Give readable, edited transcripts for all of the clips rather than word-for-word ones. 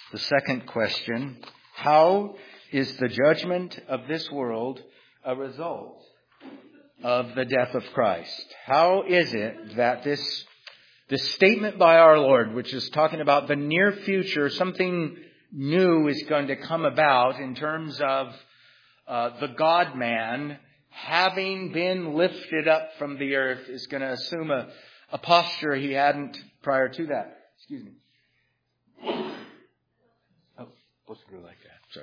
The second question, how is the judgment of this world a result of the death of Christ? How is it that this statement by our Lord, which is talking about the near future, something new is going to come about in terms of the God-man having been lifted up from the earth, is going to assume a posture he hadn't prior to that. Excuse me. Oh, supposed to go like that.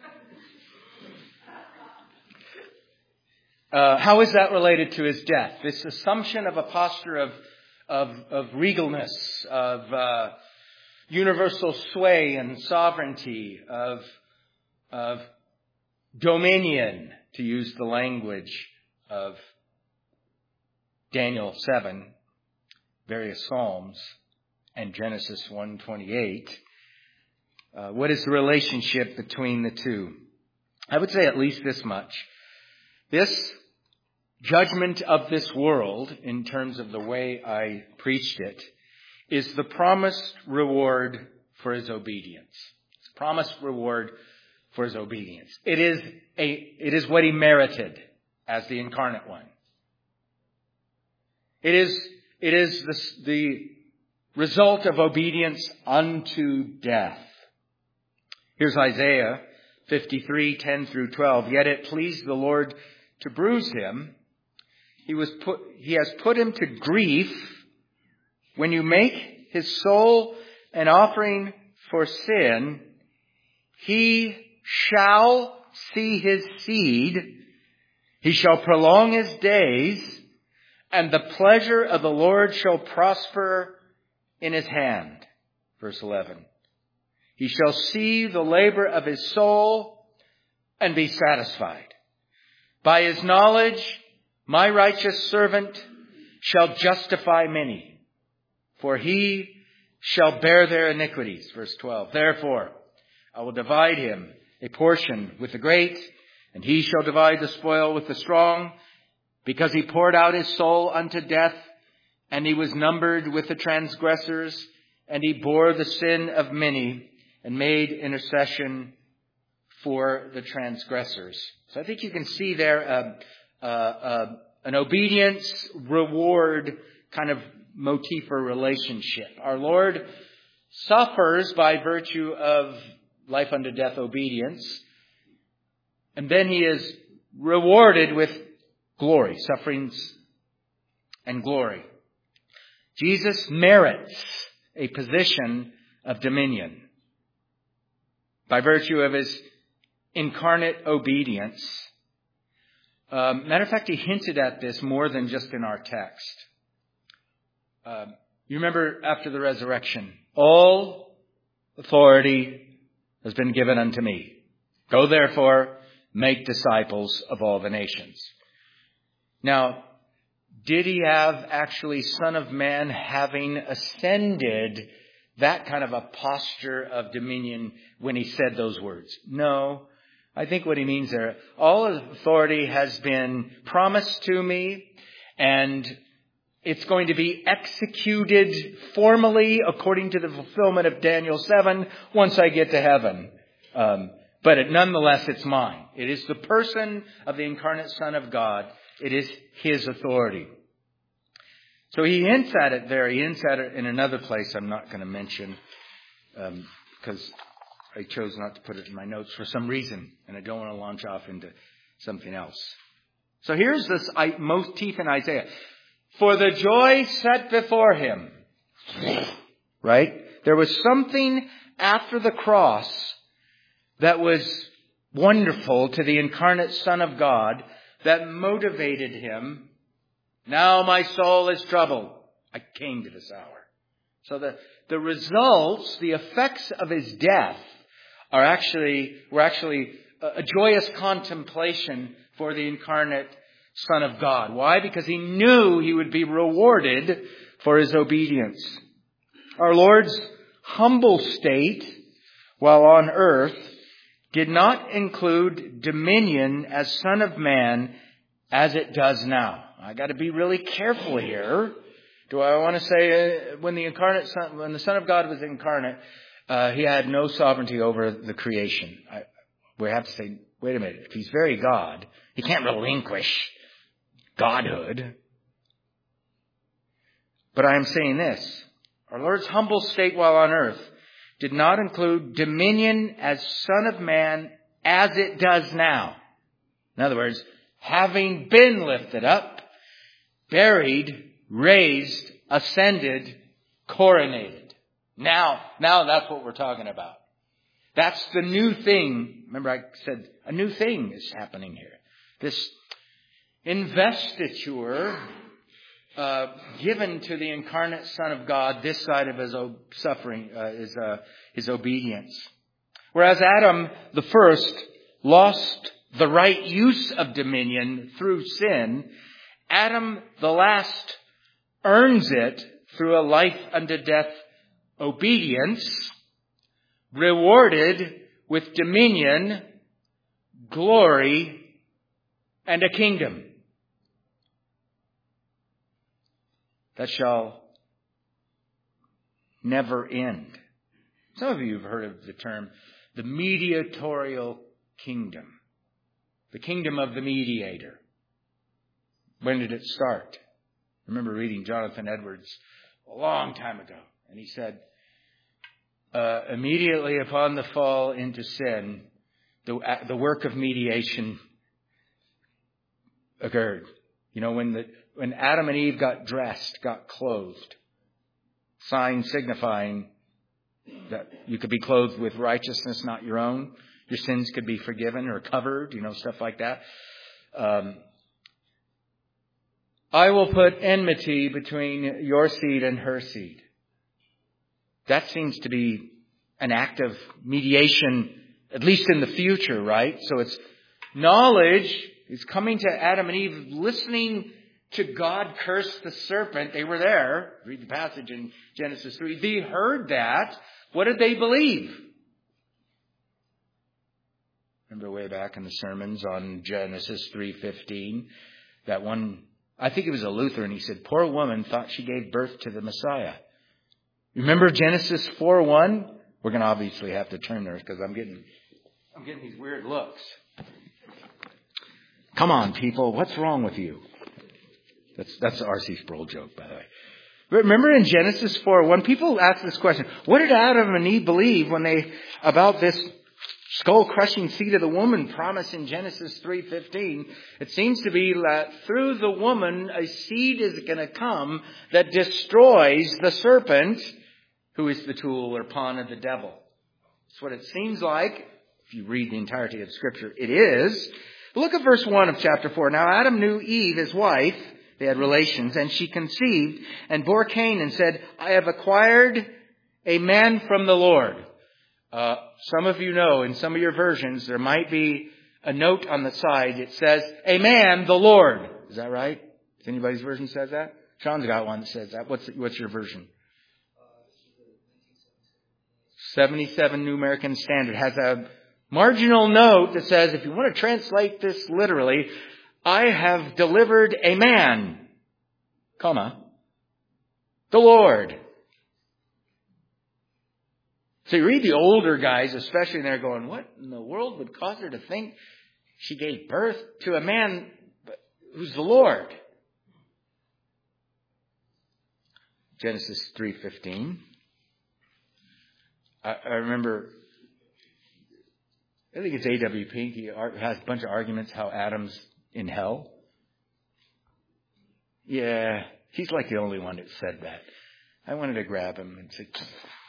Sorry. How is that related to his death? This assumption of a posture of regalness, of universal sway and sovereignty, of dominion, to use the language of Daniel 7, various Psalms, and Genesis 1:28. What is the relationship between the two? I would say at least this much. This judgment of this world, in terms of the way I preached it, is the promised reward for his obedience. It's a promised reward for his obedience. It is what he merited as the incarnate one. It is the result of obedience unto death. Here's Isaiah 53, 10 through 12. Yet it pleased the Lord to bruise him. He has put him to grief. When you make his soul an offering for sin, he shall see his seed. He shall prolong his days, and the pleasure of the Lord shall prosper in his hand. Verse 11. He shall see the labor of his soul and be satisfied. By his knowledge, my righteous servant shall justify many, for he shall bear their iniquities. Verse 12. Therefore, I will divide him a portion with the great, and he shall divide the spoil with the strong, because he poured out his soul unto death, and he was numbered with the transgressors, and he bore the sin of many, and made intercession for the transgressors. So I think you can see there an obedience reward kind of motif or relationship. Our Lord suffers by virtue of life unto death obedience, and then he is rewarded with glory, sufferings and glory. Jesus merits a position of dominion by virtue of his incarnate obedience. Matter of fact, he hinted at this more than just in our text. You remember after the resurrection, all authority has been given unto me. Go therefore, make disciples of all the nations. Now, did he have actually Son of Man having ascended that kind of a posture of dominion when he said those words? No. I think what he means there, all authority has been promised to me, and it's going to be executed formally according to the fulfillment of Daniel 7 once I get to heaven. But nonetheless, it's mine. It is the person of the incarnate Son of God. It is his authority. So he hints at it there. He hints at it in another place I'm not going to mention because I chose not to put it in my notes for some reason, and I don't want to launch off into something else. So here's this motif in Isaiah. For the joy set before him, right? There was something after the cross that was wonderful to the incarnate Son of God that motivated him. Now my soul is troubled. I came to this hour. So the results, the effects of his death were actually a joyous contemplation for the incarnate Son of God. Why? Because he knew he would be rewarded for his obedience. Our Lord's humble state while on earth did not include dominion as Son of Man as it does now. I got to be really careful here. Do I want to say when the Son of God was incarnate, He had no sovereignty over the creation. We have to say, wait a minute, if he's very God, he can't relinquish godhood. But I am saying this. Our Lord's humble state while on earth did not include dominion as Son of Man as it does now. In other words, having been lifted up, buried, raised, ascended, coronated. Now that's what we're talking about. That's the new thing. Remember I said a new thing is happening here. This investiture given to the incarnate Son of God this side of his suffering, his obedience. Whereas Adam the first lost the right use of dominion through sin, Adam the last earns it through a life unto death obedience, rewarded with dominion, glory, and a kingdom that shall never end. Some of you have heard of the term, the mediatorial kingdom. The kingdom of the mediator. When did it start? I remember reading Jonathan Edwards a long time ago. And he said, immediately upon the fall into sin, the work of mediation occurred. You know, when Adam and Eve got dressed, got clothed, sign signifying that you could be clothed with righteousness, not your own. Your sins could be forgiven or covered, stuff like that. I will put enmity between your seed and her seed. That seems to be an act of mediation, at least in the future, right? So it's knowledge is coming to Adam and Eve, listening to God curse the serpent. They were there. Read the passage in Genesis 3. They heard that. What did they believe? Remember way back in the sermons on Genesis 3:15, that one, I think it was a Lutheran, he said, poor woman thought she gave birth to the Messiah. Remember Genesis 4:1? We're going to obviously have to turn there because I'm getting these weird looks. Come on, people. What's wrong with you? That's the R.C. Sproul joke, by the way. Remember in Genesis 4:1, people ask this question, what did Adam and Eve believe about this skull-crushing seed of the woman promised in Genesis 3:15? It seems to be that through the woman, a seed is going to come that destroys the serpent, who is the tool or pawn of the devil. That's what it seems like. If you read the entirety of Scripture, it is. Look at verse 1 of chapter 4. Now Adam knew Eve, his wife. They had relations, and she conceived and bore Cain and said, I have acquired a man from the Lord. Some of you know, in some of your versions, there might be a note on the side. It says, a man, the Lord. Is that right? Does anybody's version says that? Sean's got one that says that. What's your version? 77 New American Standard has a marginal note that says, if you want to translate this literally, I have delivered a man, comma, the Lord. So you read the older guys, especially, and they're going, what in the world would cause her to think she gave birth to a man who's the Lord? Genesis 3:15. I remember, I think it's A.W. Pink. He has a bunch of arguments how Adam's in hell. Yeah, he's like the only one that said that. I wanted to grab him and say,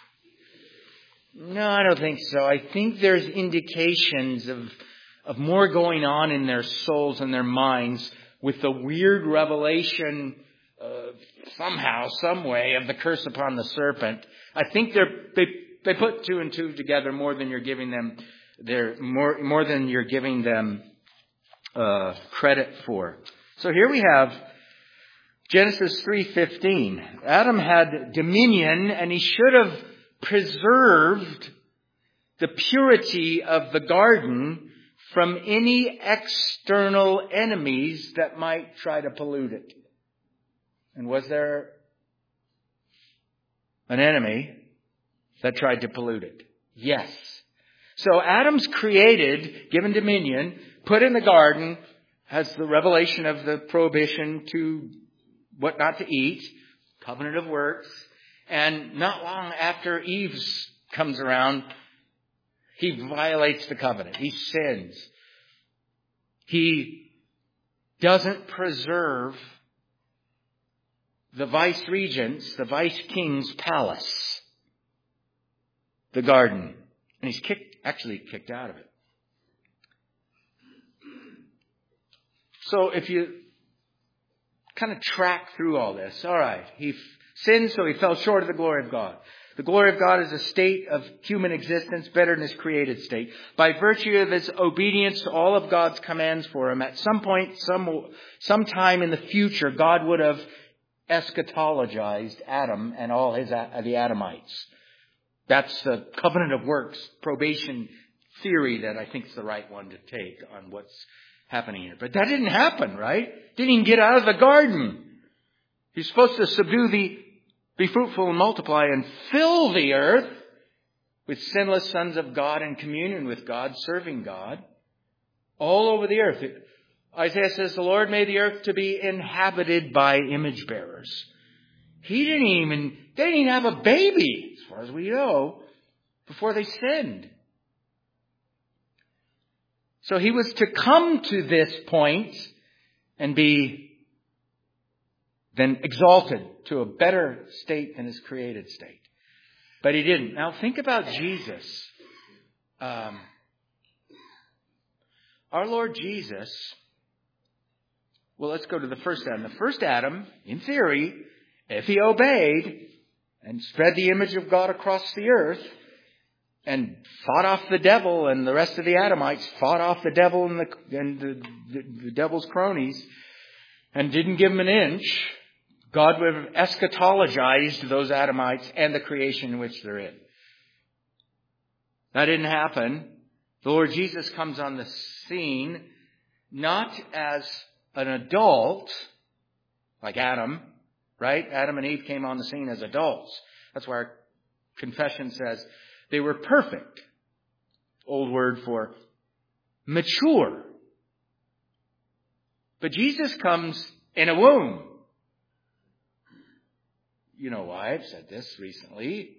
no, I don't think so. I think there's indications of more going on in their souls and their minds with the weird revelation somehow, some way of the curse upon the serpent. I think they put two and two together more than you're giving them. More than you're giving them credit for. So here we have Genesis 3:15. Adam had dominion, and he should have preserved the purity of the garden from any external enemies that might try to pollute it. And was there an enemy? that tried to pollute it? Yes. So Adam's created, given dominion, put in the garden, has the revelation of the prohibition to what not to eat, covenant of works, and not long after Eve comes around, he violates the covenant. He sins. He doesn't preserve the vice regent's, the vice king's palace, the garden. And he's actually kicked out of it. So if you kind of track through all this, all right, he sinned, so he fell short of the glory of God. The glory of God is a state of human existence better than his created state. By virtue of his obedience to all of God's commands for him, at some point, sometime in the future, God would have eschatologized Adam and all the Adamites. That's the covenant of works, probation theory that I think is the right one to take on what's happening here. But that didn't happen, right? Didn't even get out of the garden. He's supposed to be fruitful and multiply and fill the earth with sinless sons of God in communion with God, serving God all over the earth. Isaiah says, the Lord made the earth to be inhabited by image bearers. They didn't even have a baby, as far as we know, before they sinned. So he was to come to this point and be then exalted to a better state than his created state. But he didn't. Now think about Jesus. Our Lord Jesus, well, let's go to the first Adam. The first Adam, in theory, if he obeyed and spread the image of God across the earth and fought off the devil, and the rest of the Adamites fought off the devil and the devil's cronies and didn't give him an inch, God would have eschatologized those Adamites and the creation in which they're in. That didn't happen. The Lord Jesus comes on the scene not as an adult, like Adam, right? Adam and Eve came on the scene as adults. That's why our confession says they were perfect. Old word for mature. But Jesus comes in a womb. You know why? I've said this recently.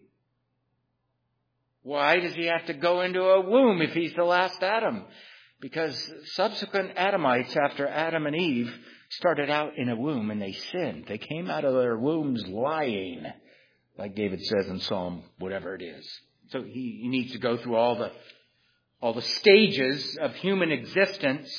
Why does he have to go into a womb if he's the last Adam? Because subsequent Adamites after Adam and Eve started out in a womb and they sinned. They came out of their wombs lying, like David says in Psalm, whatever it is. So he needs to go through all the stages of human existence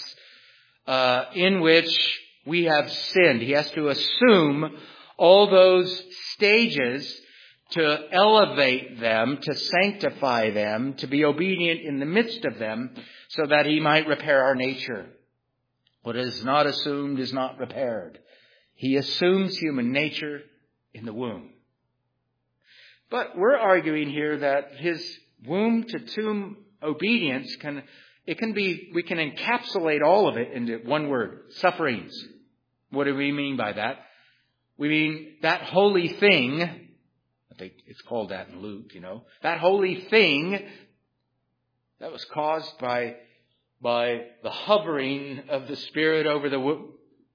in which we have sinned. He has to assume all those stages to elevate them, to sanctify them, to be obedient in the midst of them, so that he might repair our nature. What is not assumed is not repaired. He assumes human nature in the womb. But we're arguing here that his womb to tomb obedience we can encapsulate all of it into one word: sufferings. What do we mean by that? We mean that holy thing, I think it's called that in Luke, that holy thing that was caused by the hovering of the Spirit over the womb.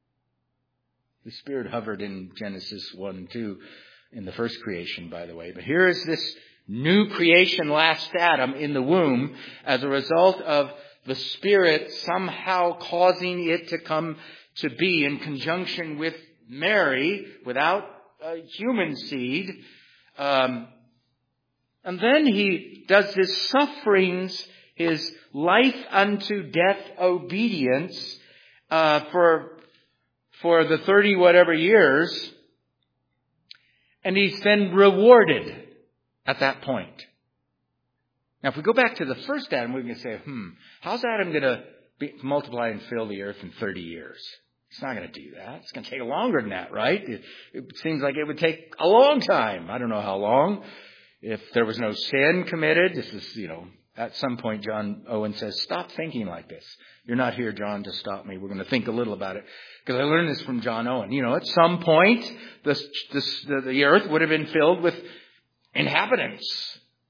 The Spirit hovered in Genesis 1-2 in the first creation, by the way. But here is this new creation, last Adam, in the womb as a result of the Spirit somehow causing it to come to be in conjunction with Mary without a human seed. And then he does his sufferings, his life unto death obedience for the 30 whatever years. And he's then rewarded at that point. Now, if we go back to the first Adam, we can say, how's Adam going to multiply and fill the earth in 30 years? It's not going to do that. It's going to take longer than that, right? It seems like it would take a long time. I don't know how long. If there was no sin committed, this is, at some point John Owen says, stop thinking like this. You're not here, John, to stop me. We're going to think a little about it. Because I learned this from John Owen. At some point, the earth would have been filled with inhabitants.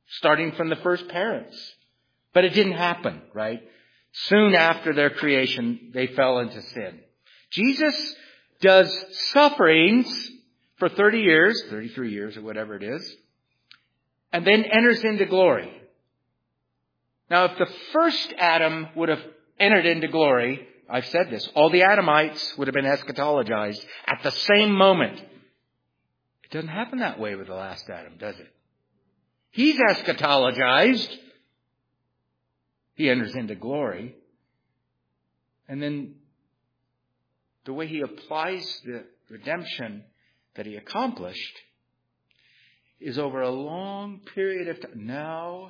starting from the first parents. But it didn't happen, right? Soon after their creation, they fell into sin. Jesus does sufferings for 30 years, 33 years or whatever it is, and then enters into glory. Now, if the first Adam would have entered into glory, I've said this, all the Adamites would have been eschatologized at the same moment. It doesn't happen that way with the last Adam, does it? He's eschatologized. He enters into glory. And then the way he applies the redemption that he accomplished is over a long period of time. Now,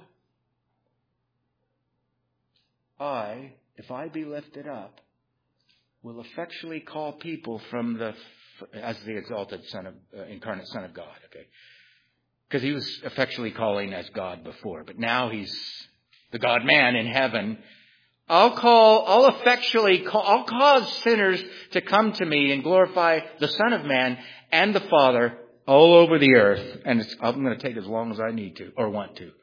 if I be lifted up, will effectually call people from as the exalted incarnate Son of God. Okay, because he was effectually calling as God before, but now he's the God-man in heaven. I'll cause sinners to come to me and glorify the Son of Man and the Father all over the earth. And I'm going to take as long as I need to or want to.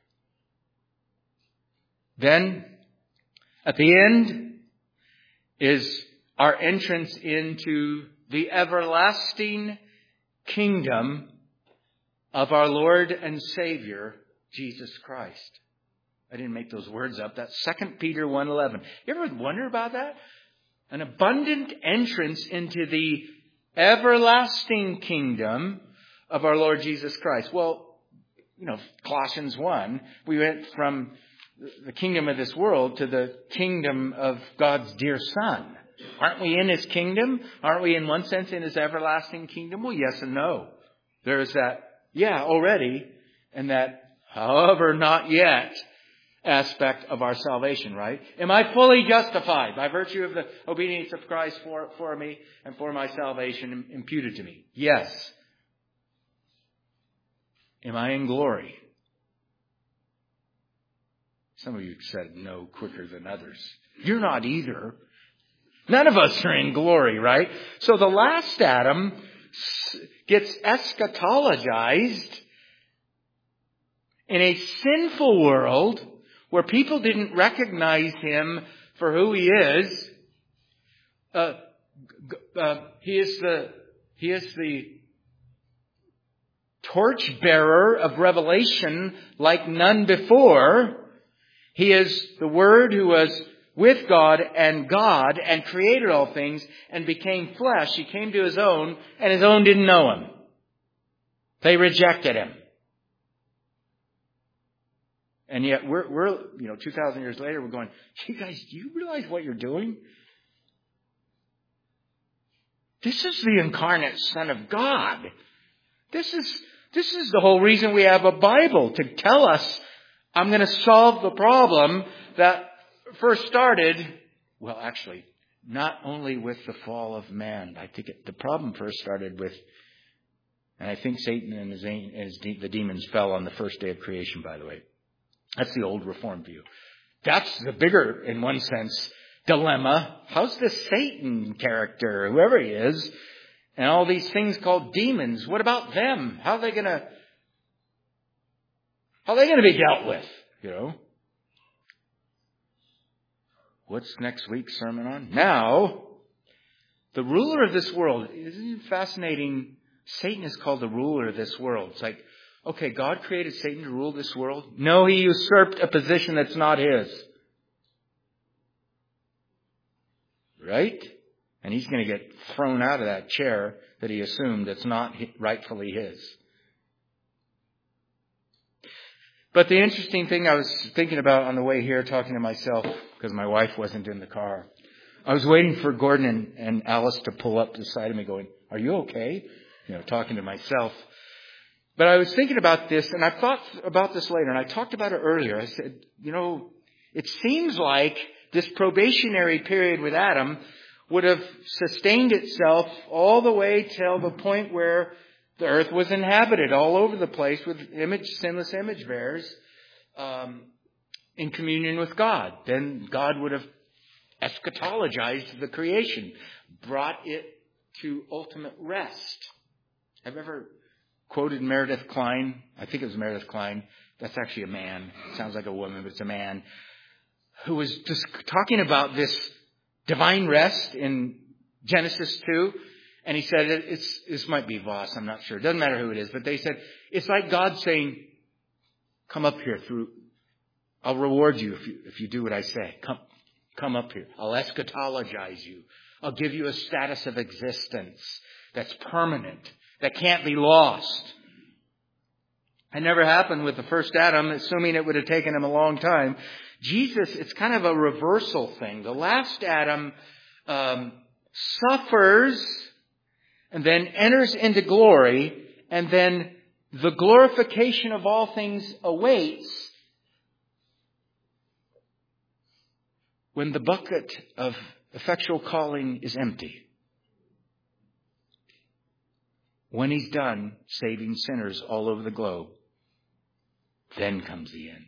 Then, at the end, is our entrance into the everlasting kingdom of our Lord and Savior, Jesus Christ. I didn't make those words up. That's 2 Peter 1:11. You ever wonder about that? An abundant entrance into the everlasting kingdom of our Lord Jesus Christ. Well, Colossians 1, we went from the kingdom of this world to the kingdom of God's dear Son. Aren't we in His kingdom? Aren't we in one sense in His everlasting kingdom? Well, yes and no. There's that, already, and that, however, not yet aspect of our salvation, right? Am I fully justified by virtue of the obedience of Christ for me and for my salvation imputed to me? Yes. Am I in glory? Some of you said no quicker than others. You're not either. None of us are in glory, right? So the last Adam gets eschatologized in a sinful world where people didn't recognize him for who he is. He is the torchbearer of revelation like none before. He is the Word who was with God and created all things and became flesh. He came to His own, and His own didn't know Him. They rejected Him. And yet we're 2,000 years later, we're going, you guys, do you realize what you're doing? This is the incarnate Son of God. This is the whole reason we have a Bible, to tell us, I'm going to solve the problem that first started, well, actually, not only with the fall of man. I think the problem first started with, and I think Satan and the demons fell on the first day of creation, by the way. That's the old Reformed view. That's the bigger, in one sense, dilemma. How's this Satan character, whoever he is, and all these things called demons, what about them? How are they going to be dealt with? What's next week's sermon on? Now, the ruler of this world, isn't it fascinating? Satan is called the ruler of this world. It's like, okay, God created Satan to rule this world? No, he usurped a position that's not his. Right? And he's going to get thrown out of that chair that he assumed that's not rightfully his. But the interesting thing I was thinking about on the way here, talking to myself, because my wife wasn't in the car, I was waiting for Gordon and Alice to pull up beside me going, are you okay? Talking to myself. But I was thinking about this, and I thought about this later, and I talked about it earlier. I said, it seems like this probationary period with Adam would have sustained itself all the way till the point where the earth was inhabited all over the place with sinless image bearers in communion with God. Then God would have eschatologized the creation, brought it to ultimate rest. Have you ever quoted Meredith Kline? I think it was Meredith Kline, That's actually a man. It sounds like a woman, but it's a man who was just talking about this divine rest in Genesis 2. And he said, this might be Voss, I'm not sure. It doesn't matter who it is. But they said, it's like God saying, come up here I'll reward you if you do what I say. Come up here. I'll eschatologize you. I'll give you a status of existence that's permanent, that can't be lost. It never happened with the first Adam, assuming it would have taken him a long time. Jesus, it's kind of a reversal thing. The last Adam suffers and then enters into glory, and then the glorification of all things awaits when the bucket of effectual calling is empty. When he's done saving sinners all over the globe, then comes the end.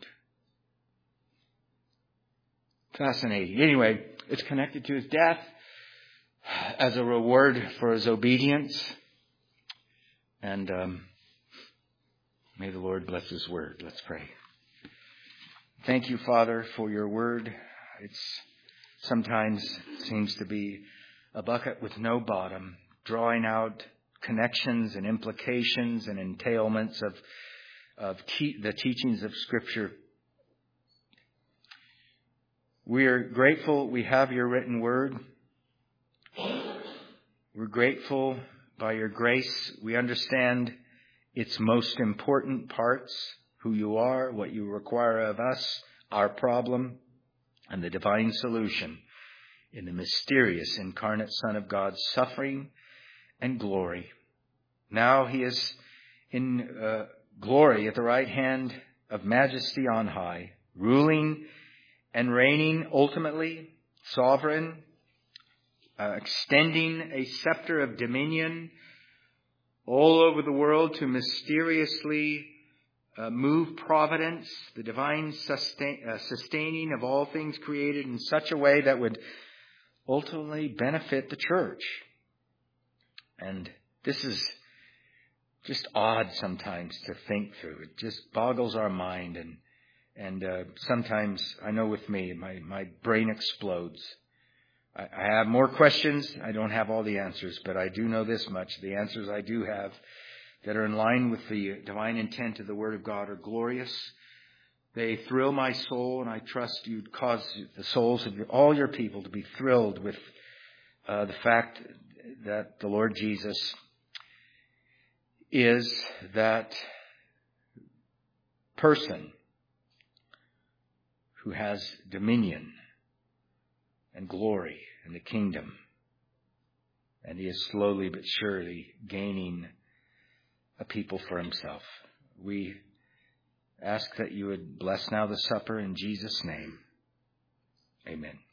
Fascinating. Anyway, it's connected to his death as a reward for his obedience. And may the Lord bless his word. Let's pray. Thank you, Father, for your word. It's sometimes seems to be a bucket with no bottom, drawing out connections and implications and entailments of the teachings of Scripture. We are grateful we have your written word. We're grateful by your grace. We understand its most important parts, who you are, what you require of us, our problem, and the divine solution in the mysterious incarnate Son of God's suffering and glory. Now he is in glory at the right hand of majesty on high, ruling and reigning ultimately, sovereign, extending a scepter of dominion all over the world to mysteriously move providence, the divine sustaining of all things created in such a way that would ultimately benefit the church. And this is just odd sometimes to think through. It just boggles our mind. And sometimes, I know with me, my brain explodes. I have more questions. I don't have all the answers, but I do know this much. The answers I do have that are in line with the divine intent of the Word of God are glorious. They thrill my soul, and I trust you'd cause the souls of all your people to be thrilled with the fact that the Lord Jesus is that person who has dominion and glory in the kingdom. And he is slowly but surely gaining a people for himself. We ask that you would bless now the supper in Jesus' name. Amen.